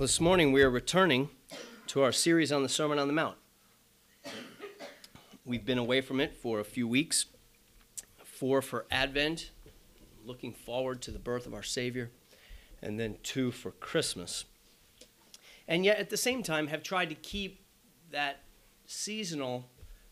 Well, this morning we are returning to our series on the Sermon on the Mount. We've been away from it for a few weeks, 4 for Advent, looking forward to the birth of our Savior, and then 2 for Christmas. And yet at the same time have tried to keep that seasonal,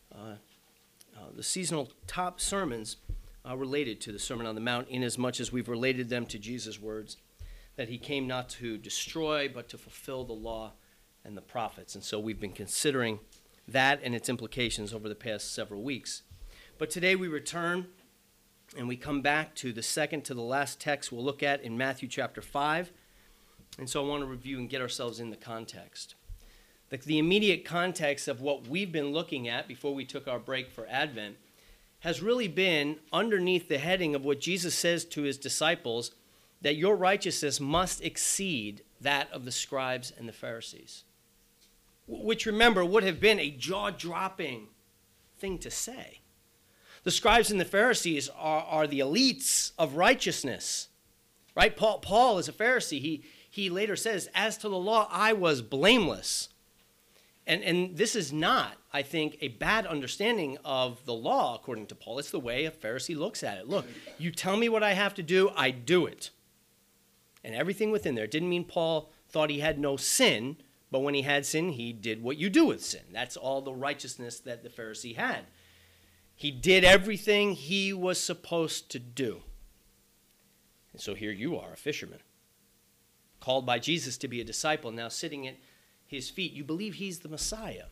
the seasonal top sermons related to the Sermon on the Mount, in as much as we've related them to Jesus' words, that he came not to destroy, but to fulfill the law and the prophets. And so we've been considering that and its implications over the past several weeks. But today we return and we come back to the second to the last text we'll look at in Matthew chapter 5. And so I want to review and get ourselves in the context. The immediate context of what we've been looking at before we took our break for Advent has really been underneath the heading of what Jesus says to his disciples, that your righteousness must exceed that of the scribes and the Pharisees. Which, remember, would have been a jaw-dropping thing to say. The scribes and the Pharisees are the elites of righteousness. Right? Paul is a Pharisee. He later says, as to the law, I was blameless. And this is not, I think, a bad understanding of the law, according to Paul. It's the way a Pharisee looks at it. Look, you tell me what I have to do, I do it. And everything within there. It didn't mean Paul thought he had no sin, but when he had sin, he did what you do with sin. That's all the righteousness that the Pharisee had. He did everything he was supposed to do. And so here you are, a fisherman, called by Jesus to be a disciple, now sitting at his feet. You believe he's the Messiah.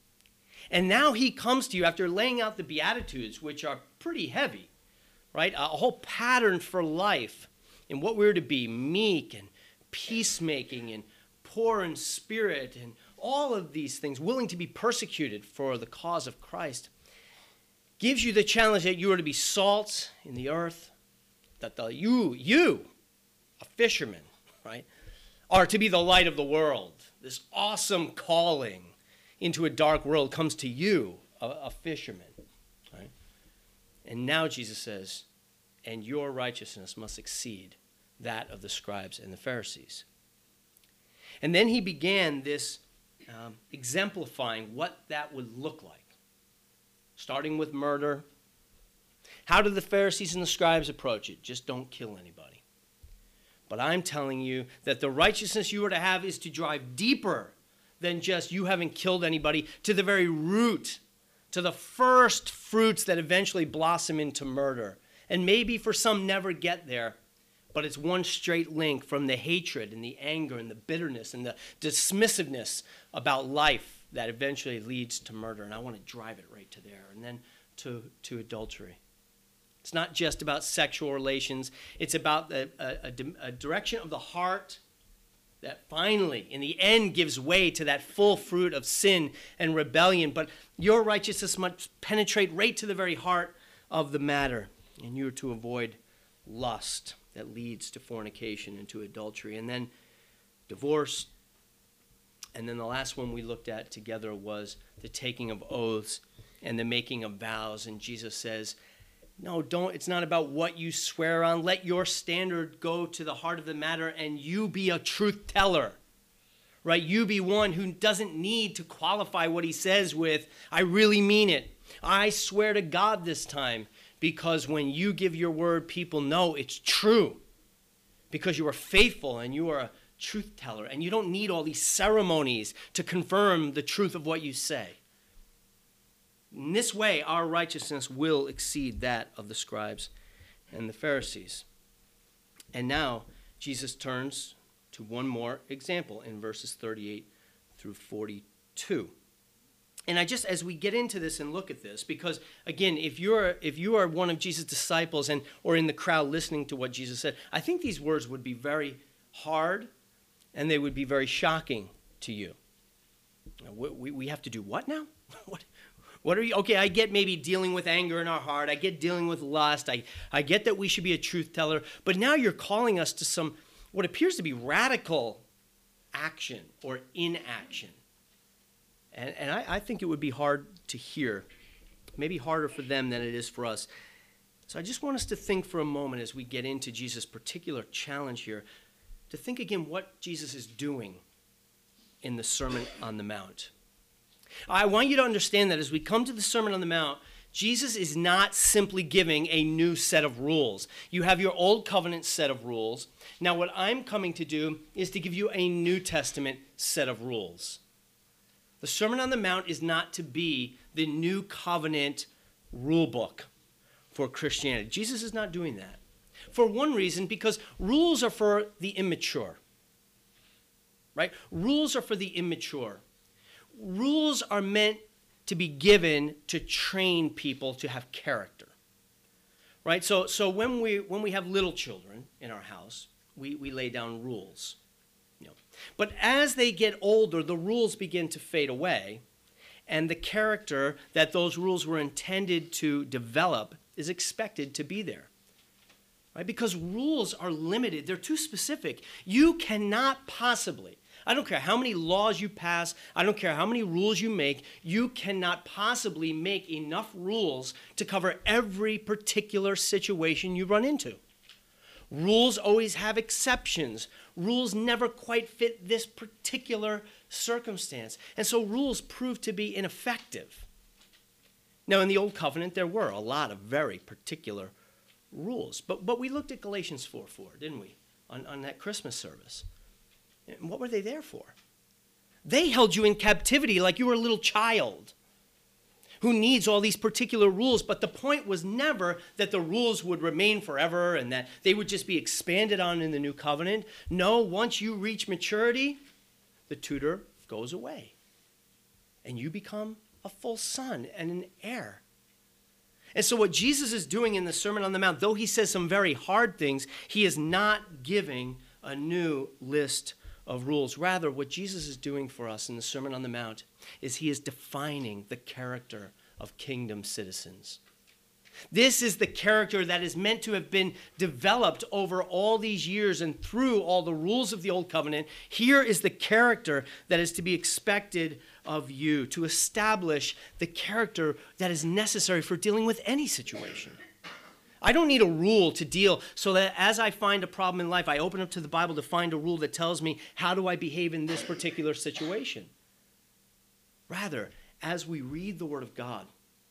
And now he comes to you after laying out the Beatitudes, which are pretty heavy, right? A whole pattern for life. And what we're to be, meek and peacemaking and poor in spirit and all of these things, willing to be persecuted for the cause of Christ, gives you the challenge that you are to be salt in the earth, that you, a fisherman, right, are to be the light of the world. This awesome calling into a dark world comes to you, a fisherman, right? And now Jesus says, and your righteousness must exceed that of the scribes and the Pharisees. And then he began this exemplifying what that would look like, starting with murder. How did the Pharisees and the scribes approach it? Just don't kill anybody. But I'm telling you that the righteousness you are to have is to drive deeper than just you haven't killed anybody, to the very root, to the first fruits that eventually blossom into murder. And maybe for some never get there, but it's one straight link from the hatred and the anger and the bitterness and the dismissiveness about life that eventually leads to murder. And I want to drive it right to there. And then to adultery. It's not just about sexual relations. It's about a direction of the heart that finally, in the end, gives way to that full fruit of sin and rebellion. But your righteousness must penetrate right to the very heart of the matter. And you are to avoid lust that leads to fornication and to adultery. And then divorce. And then the last one we looked at together was the taking of oaths and the making of vows. And Jesus says, no, don't. It's not about what you swear on. Let your standard go to the heart of the matter and you be a truth teller, right? You be one who doesn't need to qualify what he says with, I really mean it. I swear to God this time, because when you give your word, people know it's true because you are faithful and you are a truth teller and you don't need all these ceremonies to confirm the truth of what you say. In this way, our righteousness will exceed that of the scribes and the Pharisees. And now, Jesus turns to one more example in verses 38 through 42. And as we get into this and look at this, because again, if you are one of Jesus' disciples or in the crowd listening to what Jesus said, I think these words would be very hard and they would be very shocking to you. We have to do what now? What are you? Okay, I get maybe dealing with anger in our heart. I get dealing with lust. I get that we should be a truth teller. But now you're calling us to some, what appears to be radical action or inaction. And I think it would be hard to hear, maybe harder for them than it is for us. So I just want us to think for a moment as we get into Jesus' particular challenge here, to think again what Jesus is doing in the Sermon on the Mount. I want you to understand that as we come to the Sermon on the Mount, Jesus is not simply giving a new set of rules. You have your Old Covenant set of rules. Now, what I'm coming to do is to give you a New Testament set of rules. The Sermon on the Mount is not to be the New Covenant rule book for Christianity. Jesus is not doing that. For one reason, because rules are for the immature. Right? Rules are for the immature. Rules are meant to be given to train people to have character. Right? So when we have little children in our house, we lay down rules. You know. But as they get older, the rules begin to fade away, and the character that those rules were intended to develop is expected to be there. Right? Because rules are limited. They're too specific. You cannot possibly, I don't care how many laws you pass, I don't care how many rules you make, you cannot possibly make enough rules to cover every particular situation you run into. Rules always have exceptions. Rules never quite fit this particular circumstance. And so rules prove to be ineffective. Now, in the Old Covenant, there were a lot of very particular rules. But we looked at Galatians 4:4, didn't we, on that Christmas service? And what were they there for? They held you in captivity like you were a little child who needs all these particular rules. But the point was never that the rules would remain forever and that they would just be expanded on in the New Covenant. No, once you reach maturity, the tutor goes away. And you become a full son and an heir. And so what Jesus is doing in the Sermon on the Mount, though he says some very hard things, he is not giving a new list of rules. Rather, what Jesus is doing for us in the Sermon on the Mount is he is defining the character of kingdom citizens. This is the character that is meant to have been developed over all these years and through all the rules of the Old Covenant. Here is the character that is to be expected of you, to establish the character that is necessary for dealing with any situation. I don't need a rule to deal so that as I find a problem in life, I open up to the Bible to find a rule that tells me how do I behave in this particular situation. Rather, as we read the Word of God,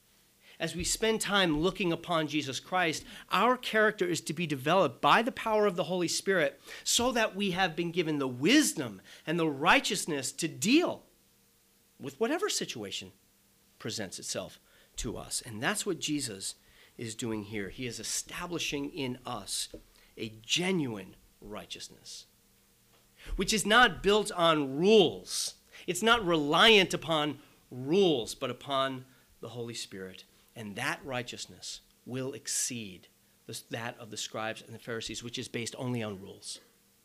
as we spend time looking upon Jesus Christ, our character is to be developed by the power of the Holy Spirit so that we have been given the wisdom and the righteousness to deal with whatever situation presents itself to us. And that's what Jesus is doing here. He is establishing in us a genuine righteousness, which is not built on rules. It's not reliant upon rules, but upon the Holy Spirit. And that righteousness will exceed that of the scribes and the Pharisees, which is based only on rules.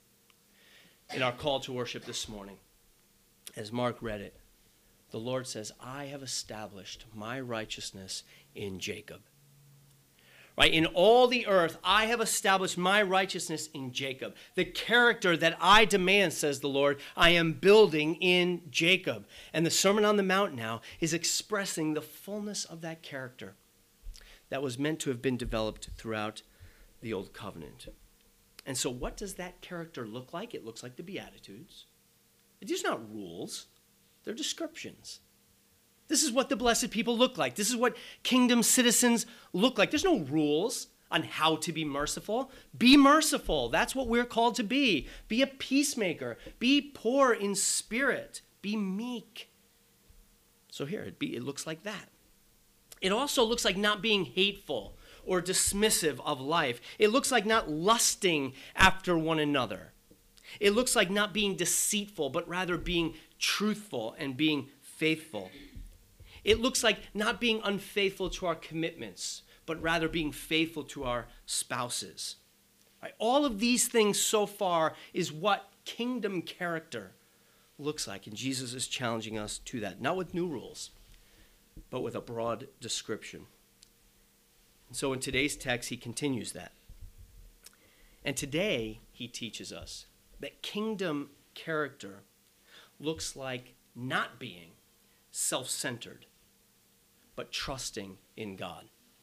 In our call to worship this morning, as Mark read it, the Lord says, I have established my righteousness in Jacob. Right? In all the earth, I have established my righteousness in Jacob. The character that I demand, says the Lord, I am building in Jacob. And the Sermon on the Mount now is expressing the fullness of that character that was meant to have been developed throughout the Old Covenant. And so what does that character look like? It looks like the Beatitudes. These are not rules. They're descriptions. This is what the blessed people look like. This is what kingdom citizens look like. There's no rules on how to be merciful. Be merciful. That's what we're called to be. Be a peacemaker. Be poor in spirit. Be meek. So here, it looks like that. It also looks like not being hateful or dismissive of life. It looks like not lusting after one another. It looks like not being deceitful, but rather being truthful and being faithful. It looks like not being unfaithful to our commitments, but rather being faithful to our spouses. Right? All of these things so far is what kingdom character looks like, and Jesus is challenging us to that, not with new rules, but with a broad description. And so in today's text, he continues that. And today, he teaches us that kingdom character looks like not being self-centered, but trusting in God.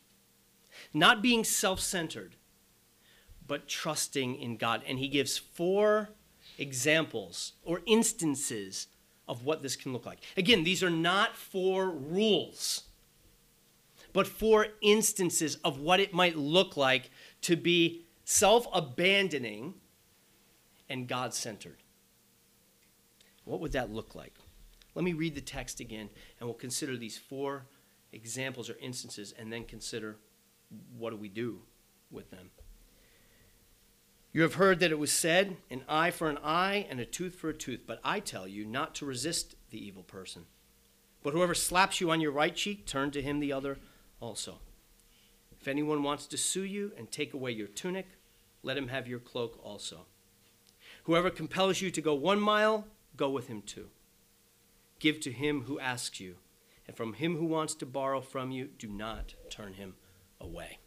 Not being self-centered, but trusting in God. And he gives 4 examples or instances of what this can look like. Again, these are not 4 rules, but 4 instances of what it might look like to be self-abandoning and God-centered. What would that look like? Let me read the text again, and we'll consider these 4 examples or instances, and then consider what do we do with them. You have heard that it was said, an eye for an eye and a tooth for a tooth. But I tell you not to resist the evil person. But whoever slaps you on your right cheek, turn to him the other also. If anyone wants to sue you and take away your tunic, let him have your cloak also. Whoever compels you to go 1 mile, go with him 2. Give to him who asks you, and from him who wants to borrow from you, do not turn him away.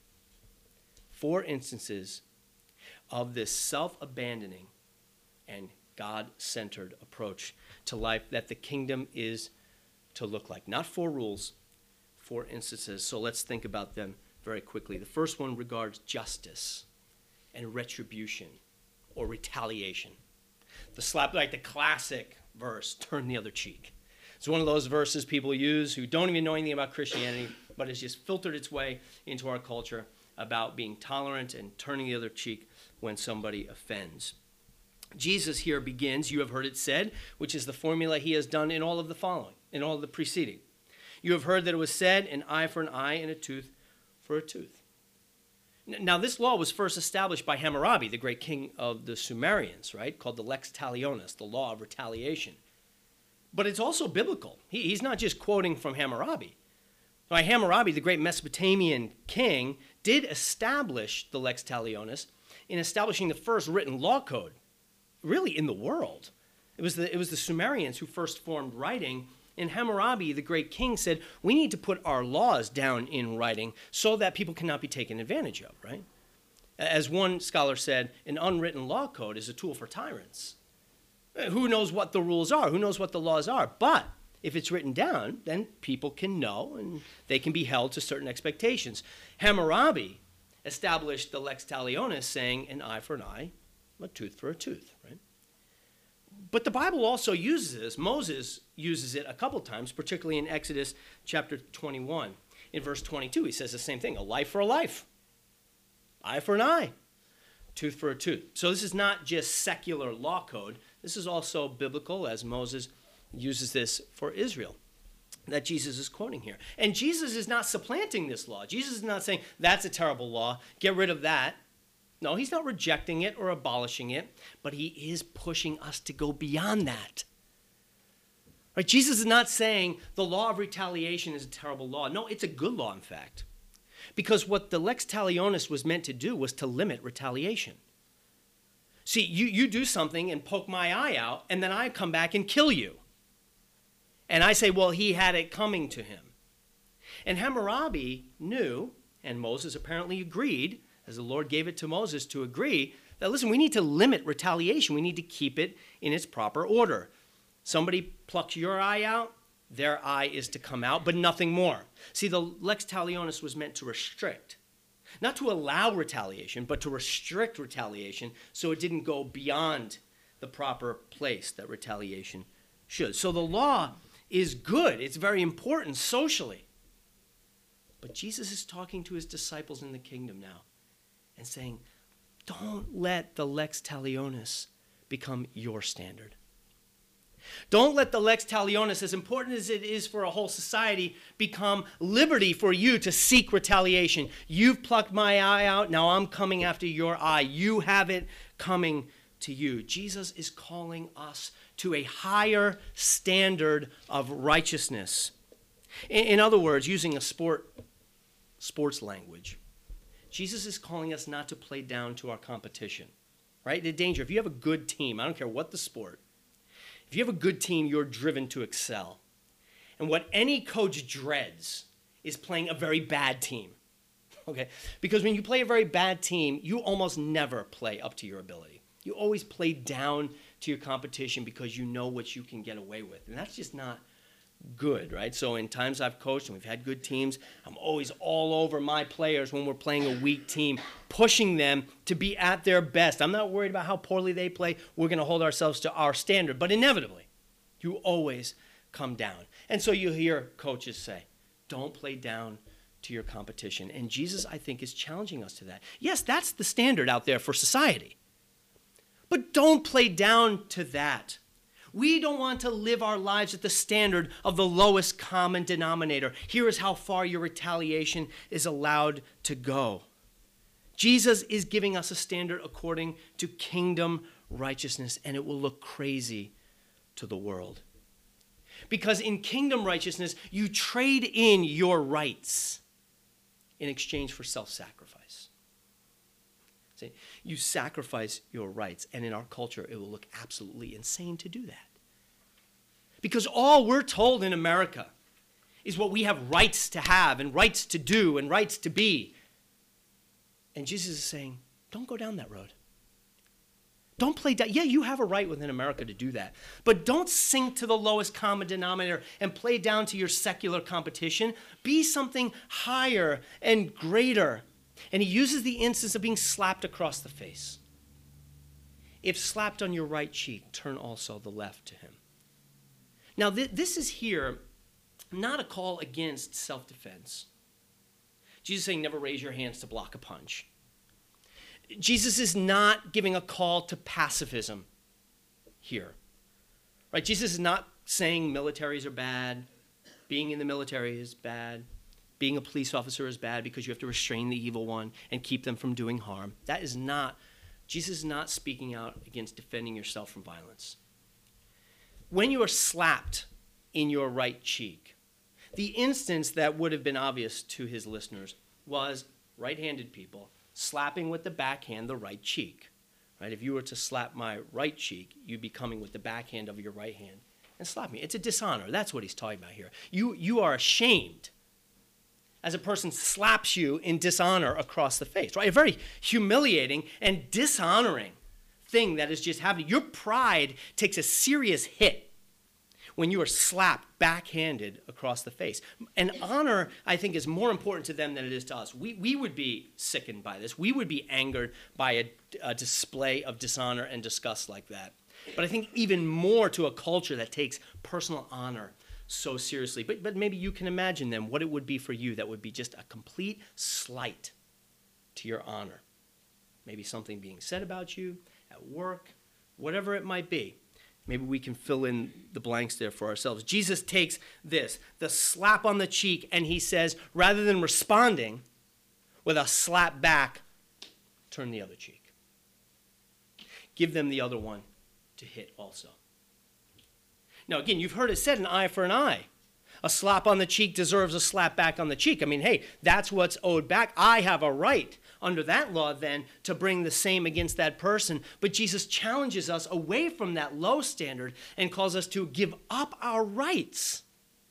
4 instances of this self-abandoning and God-centered approach to life that the kingdom is to look like. Not 4 rules, 4 instances. So let's think about them very quickly. The first one regards justice and retribution or retaliation. The slap, like the classic verse, turn the other cheek. It's one of those verses people use who don't even know anything about Christianity, but it's just filtered its way into our culture about being tolerant and turning the other cheek when somebody offends. Jesus here begins, you have heard it said, which is the formula he has done in all of the following, in all of the preceding. You have heard that it was said, an eye for an eye and a tooth for a tooth. Now, this law was first established by Hammurabi, the great king of the Sumerians, right, called the Lex Talionis, the law of retaliation. But it's also biblical. He's not just quoting from Hammurabi. By Hammurabi, the great Mesopotamian king, did establish the Lex Talionis in establishing the first written law code, really in the world. It was the Sumerians who first formed writing, and Hammurabi, the great king, said, we need to put our laws down in writing so that people cannot be taken advantage of, right? As one scholar said, an unwritten law code is a tool for tyrants. Who knows what the rules are? Who knows what the laws are? But if it's written down, then people can know and they can be held to certain expectations. Hammurabi established the Lex Talionis saying an eye for an eye, a tooth for a tooth, right? But the Bible also uses this. Moses uses it a couple times, particularly in Exodus chapter 21. In verse 22, he says the same thing, a life for a life, eye for an eye, tooth for a tooth. So this is not just secular law code. This is also biblical, as Moses uses this for Israel, that Jesus is quoting here. And Jesus is not supplanting this law. Jesus is not saying, that's a terrible law, get rid of that. No, he's not rejecting it or abolishing it, but he is pushing us to go beyond that. Right? Jesus is not saying the law of retaliation is a terrible law. No, it's a good law, in fact. Because what the Lex Talionis was meant to do was to limit retaliation. See, you do something and poke my eye out, and then I come back and kill you. And I say, well, he had it coming to him. And Hammurabi knew, and Moses apparently agreed, as the Lord gave it to Moses to agree, that, listen, we need to limit retaliation. We need to keep it in its proper order. Somebody plucks your eye out, their eye is to come out, but nothing more. See, the Lex Talionis was meant to restrict. Not to allow retaliation, but to restrict retaliation so it didn't go beyond the proper place that retaliation should. So the law is good. It's very important socially. But Jesus is talking to his disciples in the kingdom now and saying, don't let the Lex Talionis become your standard. Don't let the Lex Talionis, as important as it is for a whole society, become liberty for you to seek retaliation. You've plucked my eye out, now I'm coming after your eye. You have it coming to you. Jesus is calling us to a higher standard of righteousness. In other words, using a sports language, Jesus is calling us not to play down to our competition, right? The danger, if you have a good team, I don't care what the sport, if you have a good team, you're driven to excel. And what any coach dreads is playing a very bad team, okay? Because when you play a very bad team, you almost never play up to your ability. You always play down to your competition because you know what you can get away with. And that's just not good, right? So in times I've coached and we've had good teams, I'm always all over my players when we're playing a weak team, pushing them to be at their best. I'm not worried about how poorly they play. We're going to hold ourselves to our standard. But inevitably, You always come down. And so you hear coaches say, don't play down to your competition. And Jesus, I think, is challenging us to that. Yes, that's the standard out there for society. But don't play down to that. We don't want to live our lives at the standard of the lowest common denominator. Here is how far your retaliation is allowed to go. Jesus is giving us a standard according to kingdom righteousness, and it will look crazy to the world. Because in kingdom righteousness, you trade in your rights in exchange for self-sacrifice. See, you sacrifice your rights, and in our culture, it will look absolutely insane to do that. Because all we're told in America is what we have rights to have and rights to do and rights to be. And Jesus is saying, don't go down that road. Don't play down. Yeah, you have a right within America to do that. But don't sink to the lowest common denominator and play down to your secular competition. Be something higher and greater. And he uses the instance of being slapped across the face. If slapped on your right cheek, turn also the left to him. Now, this is here not a call against self-defense. Jesus is saying never raise your hands to block a punch. Jesus is not giving a call to pacifism here. Right? Jesus is not saying militaries are bad, being in the military is bad, being a police officer is bad because you have to restrain the evil one and keep them from doing harm. That is not, Jesus is not speaking out against defending yourself from violence. When you are slapped in your right cheek, the instance that would have been obvious to his listeners was right-handed people slapping with the backhand the right cheek. Right? If you were to slap my right cheek, you'd be coming with the backhand of your right hand and slap me. It's a dishonor. That's what he's talking about here. You are ashamed as a person slaps you in dishonor across the face. Right? A very humiliating and dishonoring thing that is just happening. Your pride takes a serious hit when you are slapped backhanded across the face. And honor, I think, is more important to them than it is to us. We would be sickened by this. We would be angered by a display of dishonor and disgust like that. But I think even more to a culture that takes personal honor so seriously. But maybe you can imagine then what it would be for you that would be just a complete slight to your honor. Maybe something being said about you at work, whatever it might be. Maybe we can fill in the blanks there for ourselves. Jesus takes this, the slap on the cheek, and he says, rather than responding with a slap back, turn the other cheek. Give them the other one to hit also. Now, again, you've heard it said, an eye for an eye. A slap on the cheek deserves a slap back on the cheek. I mean, hey, that's what's owed back. I have a right under that law then to bring the same against that person. But Jesus challenges us away from that low standard and calls us to give up our rights,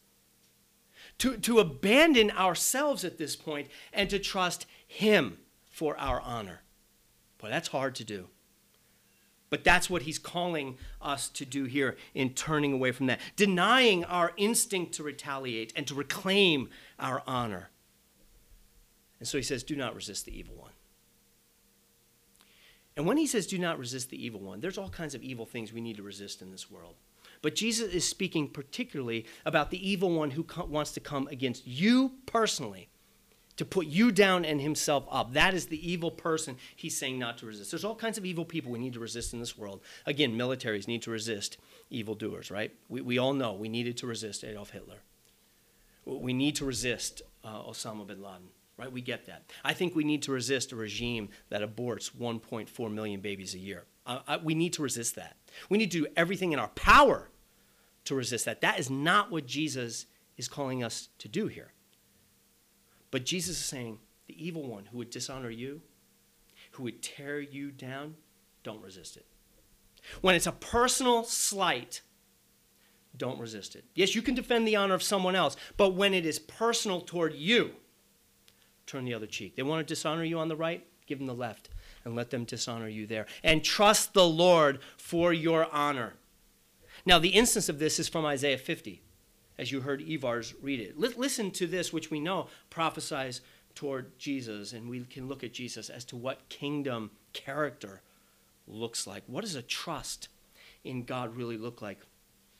to abandon ourselves at this point and to trust him for our honor. Boy, that's hard to do. But that's what he's calling us to do here in turning away from that, denying our instinct to retaliate and to reclaim our honor. And so he says, do not resist the evil one. And when he says, do not resist the evil one, there's all kinds of evil things we need to resist in this world. But Jesus is speaking particularly about the evil one who wants to come against you personally, to put you down and himself up. That is the evil person he's saying not to resist. There's all kinds of evil people we need to resist in this world. Again, militaries need to resist evildoers, right? We all know we needed to resist Adolf Hitler. We need to resist Osama bin Laden, right? We get that. I think we need to resist a regime that aborts 1.4 million babies a year. We need to resist that. We need to do everything in our power to resist that. That is not what Jesus is calling us to do here. But Jesus is saying, the evil one who would dishonor you, who would tear you down, don't resist it. When it's a personal slight, don't resist it. Yes, you can defend the honor of someone else, but when it is personal toward you, turn the other cheek. They want to dishonor you on the right, give them the left, and let them dishonor you there. And trust the Lord for your honor. Now, the instance of this is from Isaiah 50. As you heard Ivars read it. Listen to this, which we know prophesies toward Jesus, and we can look at Jesus as to what kingdom character looks like. What does a trust in God really look like?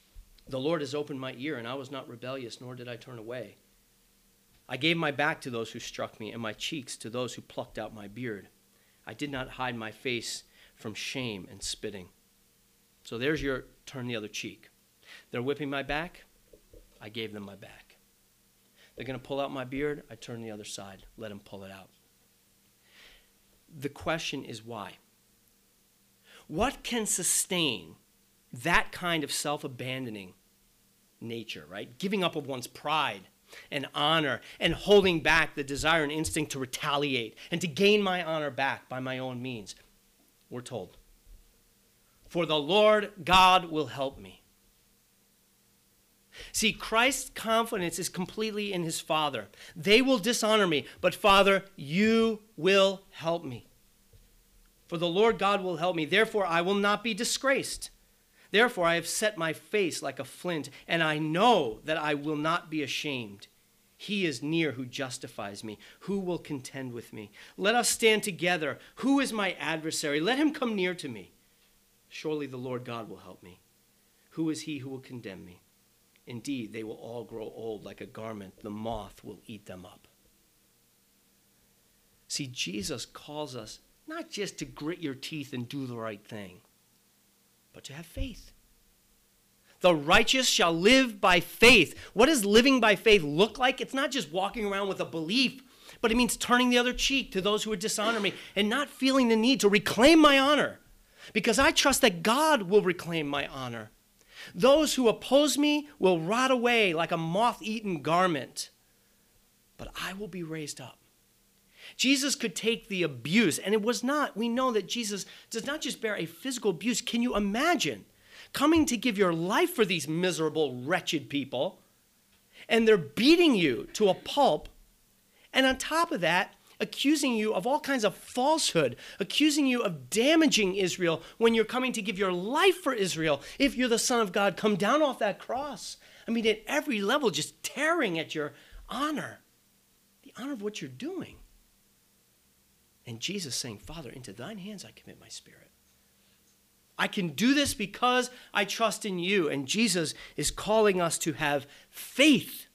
The Lord has opened my ear, and I was not rebellious, nor did I turn away. I gave my back to those who struck me, and my cheeks to those who plucked out my beard. I did not hide my face from shame and spitting. So there's your turn the other cheek. They're whipping my back. I gave them my back. They're going to pull out my beard. I turn the other side. Let them pull it out. The question is why? What can sustain that kind of self-abandoning nature, right? Giving up of one's pride and honor and holding back the desire and instinct to retaliate and to gain my honor back by my own means. We're told, for the Lord God will help me. See, Christ's confidence is completely in his Father. They will dishonor me, but Father, you will help me. For the Lord God will help me. Therefore, I will not be disgraced. Therefore, I have set my face like a flint, and I know that I will not be ashamed. He is near who justifies me. Who will contend with me? Let us stand together. Who is my adversary? Let him come near to me. Surely the Lord God will help me. Who is he who will condemn me? Indeed, they will all grow old like a garment. The moth will eat them up. See, Jesus calls us not just to grit your teeth and do the right thing, but to have faith. The righteous shall live by faith. What does living by faith look like? It's not just walking around with a belief, but it means turning the other cheek to those who would dishonor me and not feeling the need to reclaim my honor, because I trust that God will reclaim my honor. Those who oppose me will rot away like a moth-eaten garment, but I will be raised up. Jesus could take the abuse, and it was not. We know that Jesus does not just bear a physical abuse. Can you imagine coming to give your life for these miserable, wretched people, and they're beating you to a pulp, and on top of that, accusing you of all kinds of falsehood, accusing you of damaging Israel when you're coming to give your life for Israel. If you're the Son of God, come down off that cross. I mean, at every level, just tearing at your honor, the honor of what you're doing. And Jesus saying, Father, into thine hands I commit my spirit. I can do this because I trust in you. And Jesus is calling us to have faith,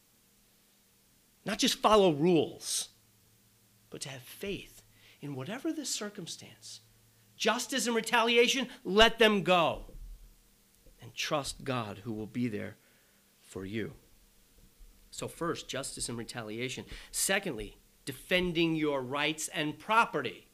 not just follow rules, but to have faith in whatever the circumstance. Justice and retaliation, let them go. And trust God who will be there for you. So first, justice and retaliation. Secondly, defending your rights and property.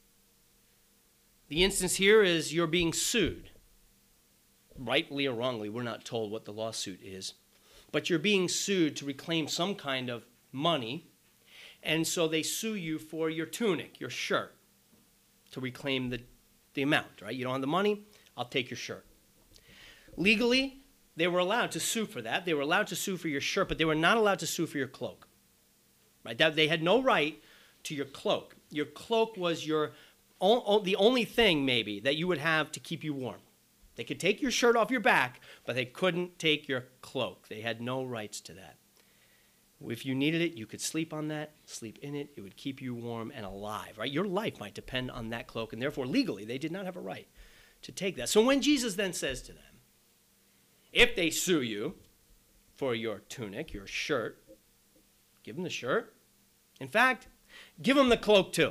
The instance here is you're being sued. Rightly or wrongly, we're not told what the lawsuit is. But you're being sued to reclaim some kind of money. And so they sue you for your tunic, your shirt, to reclaim the amount, right? You don't have the money, I'll take your shirt. Legally, they were allowed to sue for that. They were allowed to sue for your shirt, but they were not allowed to sue for your cloak. Right? They had no right to your cloak. Your cloak was the only thing, maybe, that you would have to keep you warm. They could take your shirt off your back, but they couldn't take your cloak. They had no rights to that. If you needed it, you could sleep on that, sleep in it. It would keep you warm and alive, right? Your life might depend on that cloak, and therefore, legally, they did not have a right to take that. So when Jesus then says to them, if they sue you for your tunic, your shirt, give them the shirt. In fact, give them the cloak too.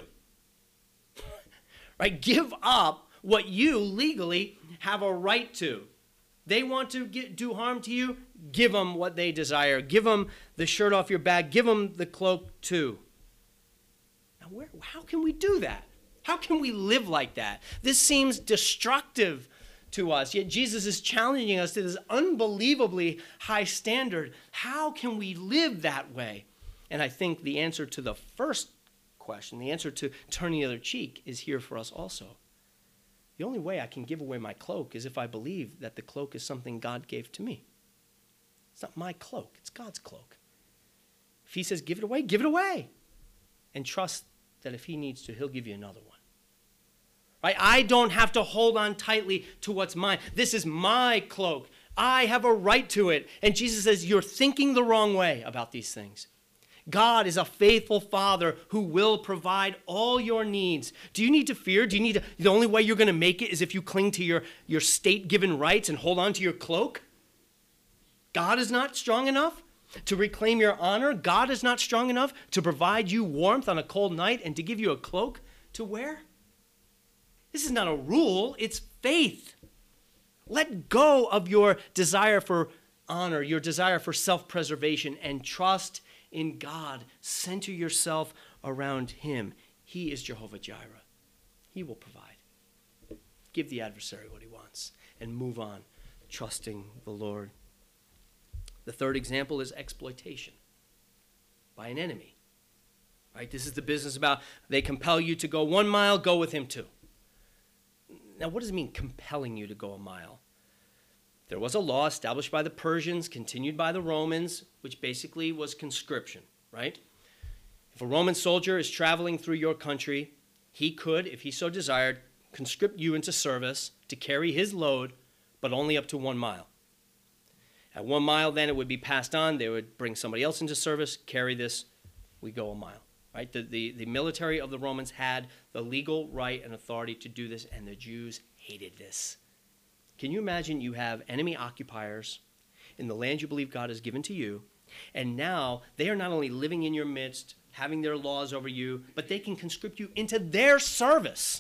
Right? Give up what you legally have a right to. They want to do harm to you, give them what they desire. Give them the shirt off your back. Give them the cloak too. Now, how can we do that? How can we live like that? This seems destructive to us, yet Jesus is challenging us to this unbelievably high standard. How can we live that way? And I think the answer to the first question, the answer to turning the other cheek, is here for us also. The only way I can give away my cloak is if I believe that the cloak is something God gave to me. It's not my cloak, it's God's cloak. If he says give it away, give it away. And trust that if he needs to, he'll give you another one. Right? I don't have to hold on tightly to what's mine. This is my cloak. I have a right to it. And Jesus says, you're thinking the wrong way about these things. God is a faithful Father who will provide all your needs. Do you need to fear? The only way you're going to make it is if you cling to your state-given rights and hold on to your cloak? God is not strong enough to reclaim your honor. God is not strong enough to provide you warmth on a cold night and to give you a cloak to wear. This is not a rule, it's faith. Let go of your desire for honor, your desire for self-preservation, and trust in God. Center yourself around him. He is Jehovah Jireh. He will provide. Give the adversary what he wants and move on, trusting the Lord. The third example is exploitation by an enemy. Right? This is the business about they compel you to go 1 mile, go with him 2. Now, what does it mean, compelling you to go a mile? There was a law established by the Persians, continued by the Romans, which basically was conscription, right? If a Roman soldier is traveling through your country, he could, if he so desired, conscript you into service to carry his load, but only up to 1 mile. At 1 mile, then, it would be passed on. They would bring somebody else into service, carry this, we go a mile. Right? The military of the Romans had the legal right and authority to do this, and the Jews hated this. Can you imagine you have enemy occupiers in the land you believe God has given to you, and now they are not only living in your midst, having their laws over you, but they can conscript you into their service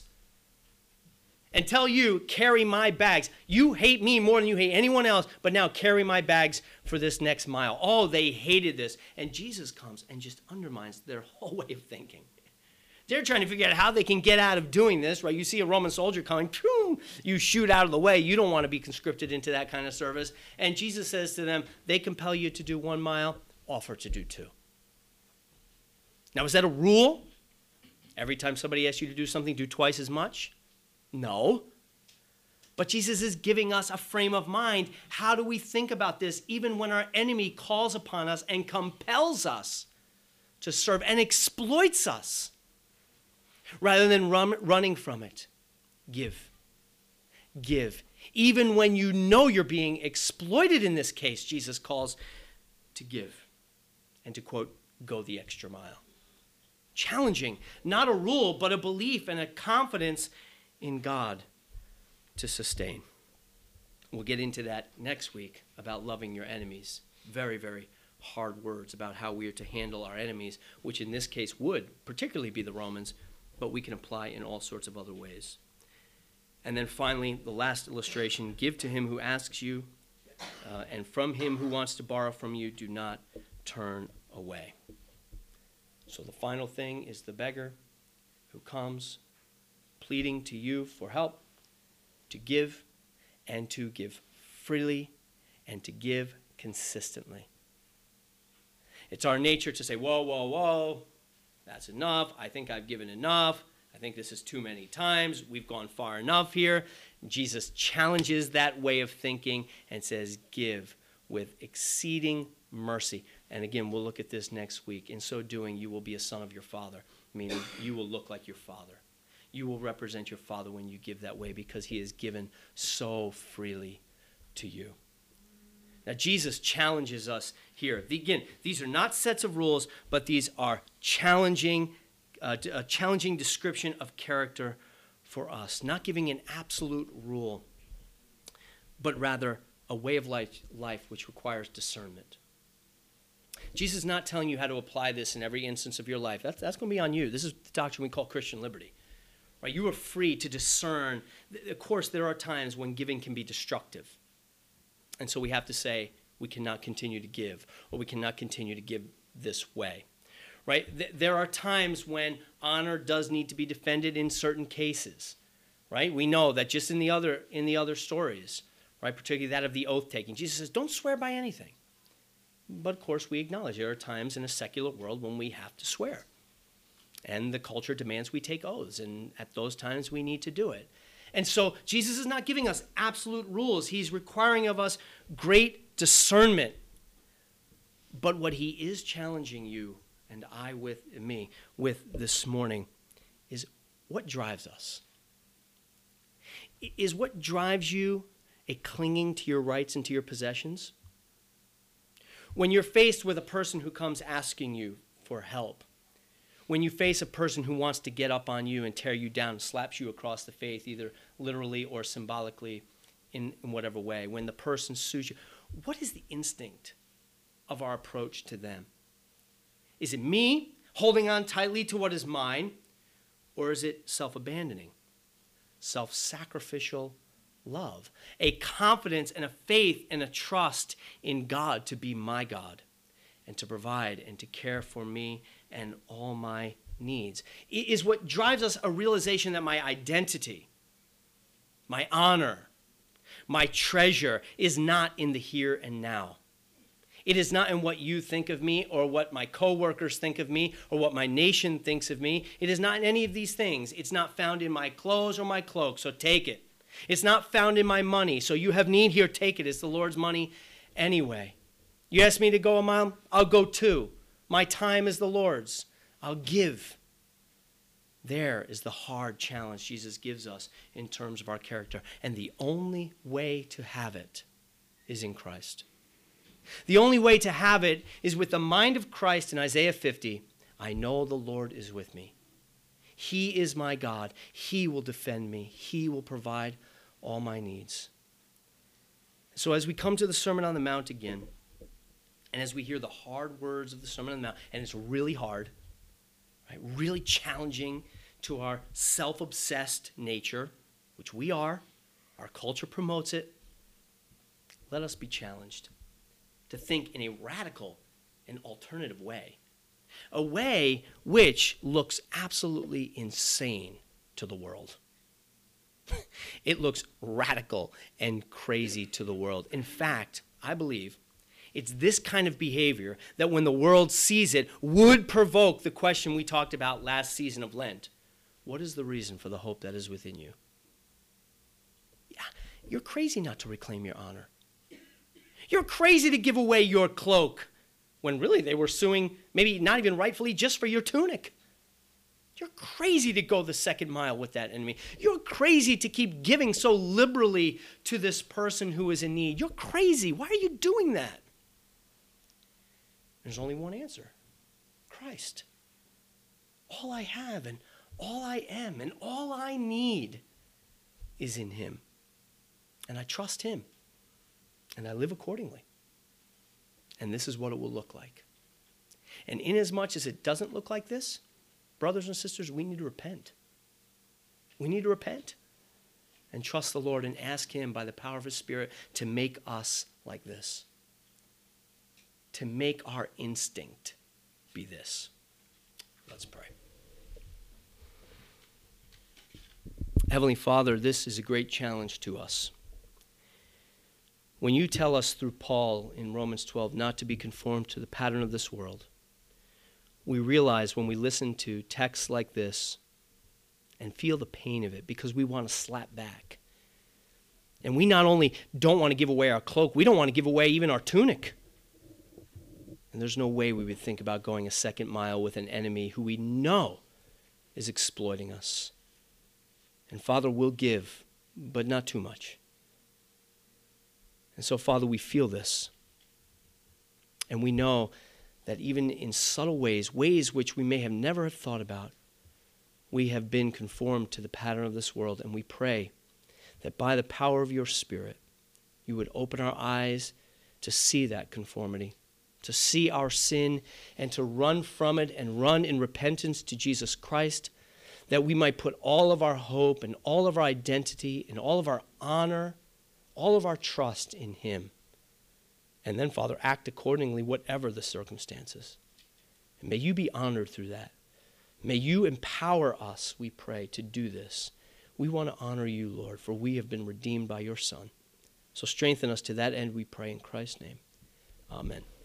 and tell you, carry my bags. You hate me more than you hate anyone else, but now carry my bags for this next mile. Oh, they hated this. And Jesus comes and just undermines their whole way of thinking. They're trying to figure out how they can get out of doing this, right? You see a Roman soldier coming, boom, you shoot out of the way. You don't want to be conscripted into that kind of service. And Jesus says to them, they compel you to do 1 mile, offer to do 2. Now, is that a rule? Every time somebody asks you to do something, do twice as much? No. But Jesus is giving us a frame of mind. How do we think about this even when our enemy calls upon us and compels us to serve and exploits us? Rather than running from it, give. Give. Even when you know you're being exploited in this case, Jesus calls to give and to, quote, go the extra mile. Challenging. Not a rule, but a belief and a confidence in God to sustain. We'll get into that next week about loving your enemies. Very, very hard words about how we are to handle our enemies, which in this case would particularly be the Romans, but we can apply in all sorts of other ways. And then finally, the last illustration, give to him who asks you, and from him who wants to borrow from you, do not turn away. So the final thing is the beggar who comes pleading to you for help, to give, and to give freely, and to give consistently. It's our nature to say, whoa, whoa, whoa, that's enough. I think I've given enough. I think this is too many times. We've gone far enough here. Jesus challenges that way of thinking and says, give with exceeding mercy. And again, we'll look at this next week. In so doing, you will be a son of your Father, meaning you will look like your Father. You will represent your Father when you give that way because he has given so freely to you. Now, Jesus challenges us here. Again, these are not sets of rules, but these are a challenging description of character for us. Not giving an absolute rule, but rather a way of life which requires discernment. Jesus is not telling you how to apply this in every instance of your life. That's going to be on you. This is the doctrine we call Christian liberty. Right? You are free to discern. Of course, there are times when giving can be destructive. And so we have to say, we cannot continue to give, or we cannot continue to give this way. Right? There are times when honor does need to be defended in certain cases. Right? We know that just in the other stories, right, particularly that of the oath taking, Jesus says, don't swear by anything. But of course, we acknowledge there are times in a secular world when we have to swear. And the culture demands we take oaths, and at those times we need to do it. And so Jesus is not giving us absolute rules. He's requiring of us great discernment. But what he is challenging you and I with this morning is what drives us. Is what drives you a clinging to your rights and to your possessions? When you're faced with a person who comes asking you for help, when you face a person who wants to get up on you and tear you down, slaps you across the face, either literally or symbolically in whatever way, when the person sues you, what is the instinct of our approach to them? Is it me holding on tightly to what is mine, or is it self-abandoning, self-sacrificial love, a confidence and a faith and a trust in God to be my God and to provide and to care for me and all my needs? It is what drives us a realization that my identity, my honor, my treasure is not in the here and now. It is not in what you think of me or what my coworkers think of me or what my nation thinks of me. It is not in any of these things. It's not found in my clothes or my cloak, so take it. It's not found in my money, so you have need here, take it. It's the Lord's money anyway. You ask me to go a mile, I'll go 2. My time is the Lord's. I'll give. There is the hard challenge Jesus gives us in terms of our character. And the only way to have it is in Christ. The only way to have it is with the mind of Christ in Isaiah 50. I know the Lord is with me. He is my God. He will defend me. He will provide all my needs. So as we come to the Sermon on the Mount again, and as we hear the hard words of the Sermon on the Mount, and it's really hard, right? Really challenging to our self-obsessed nature, which we are, our culture promotes it, let us be challenged to think in a radical and alternative way. A way which looks absolutely insane to the world. It looks radical and crazy to the world. In fact, I believe it's this kind of behavior that when the world sees it would provoke the question we talked about last season of Lent. What is the reason for the hope that is within you? Yeah, you're crazy not to reclaim your honor. You're crazy to give away your cloak when really they were suing, maybe not even rightfully, just for your tunic. You're crazy to go the second mile with that enemy. You're crazy to keep giving so liberally to this person who is in need. You're crazy. Why are you doing that? There's only one answer. Christ. All I have and all I am and all I need is in him. And I trust him. And I live accordingly. And this is what it will look like. And inasmuch as it doesn't look like this, brothers and sisters, we need to repent. We need to repent and trust the Lord and ask him by the power of his Spirit to make us like this. To make our instinct be this. Let's pray. Heavenly Father, this is a great challenge to us. When you tell us through Paul in Romans 12 not to be conformed to the pattern of this world, we realize when we listen to texts like this and feel the pain of it because we want to slap back. And we not only don't want to give away our cloak, we don't want to give away even our tunic. And there's no way we would think about going a second mile with an enemy who we know is exploiting us. And Father, we'll give, but not too much. And so, Father, we feel this. And we know that even in subtle ways, ways which we may have never thought about, we have been conformed to the pattern of this world. And we pray that by the power of your Spirit, you would open our eyes to see that conformity, to see our sin and to run from it and run in repentance to Jesus Christ, that we might put all of our hope and all of our identity and all of our honor, all of our trust in him. And then, Father, act accordingly, whatever the circumstances. And may you be honored through that. May you empower us, we pray, to do this. We want to honor you, Lord, for we have been redeemed by your Son. So strengthen us to that end, we pray in Christ's name. Amen.